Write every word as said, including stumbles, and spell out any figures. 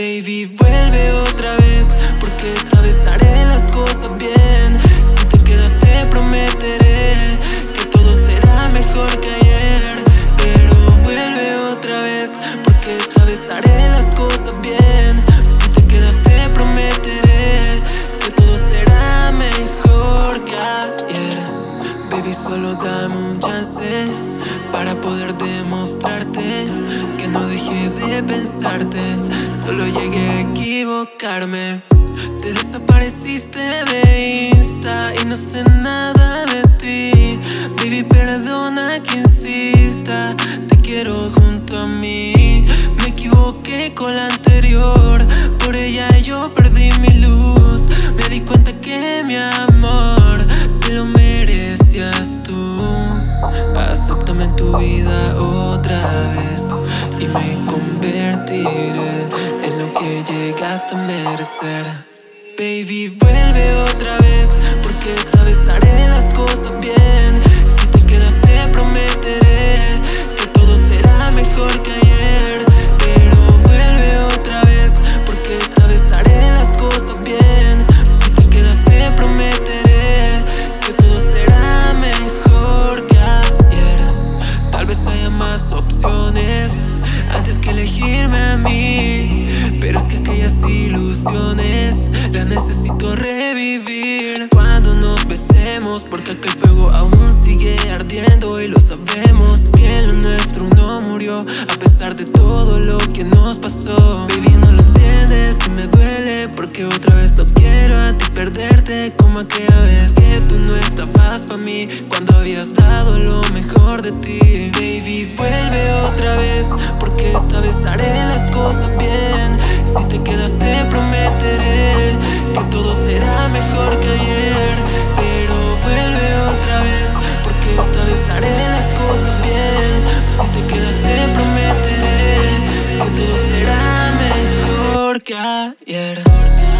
Baby, vuelve otra vez, porque esta vez haré las cosas bien. Si te quedas te prometeré que todo será mejor que ayer. Pero vuelve otra vez, porque esta vez haré las cosas bien. Si te quedas te prometeré que todo será mejor que ayer. Baby, solo dame un chance para poder demostrarte que no dejé de pensarte, solo llegué a equivocarme. Te desapareciste de Insta y no sé nada de ti. Baby, perdona que insista, te quiero junto a mí. Me equivoqué con la anterior, por ella yo perdí mi luz. Me di cuenta que mi amor te lo merecías tú. Acéptame en tu vida otra vez y me convertiré en lo que llegaste a merecer. Baby, vuelve otra vez, porque esta vez haré las cosas bien. Si te quedas te prometeré que todo será mejor que ayer. Pero vuelve otra vez, porque esta vez haré las cosas bien. Si te quedas te prometeré que todo será mejor que ayer. Tal vez haya más opciones antes que elegirme a mí, pero es que aquellas ilusiones las necesito revivir. Cuando nos besemos, porque aquel fuego aún sigue ardiendo y lo sabemos, que lo nuestro no murió a pesar de todo lo que nos pasó. Baby, no lo entiendes y me duele, porque otra vez no quiero a ti perderte como aquella vez que tú no estabas pa' mí cuando habías dado lo mejor de ti. Baby, vuelve otra vez, porque esta vez haré las cosas bien. Si te quedas te prometeré que todo será mejor que ayer. Pero vuelve otra vez, porque esta vez haré las cosas bien. Si te quedas te prometeré que todo será mejor que ayer.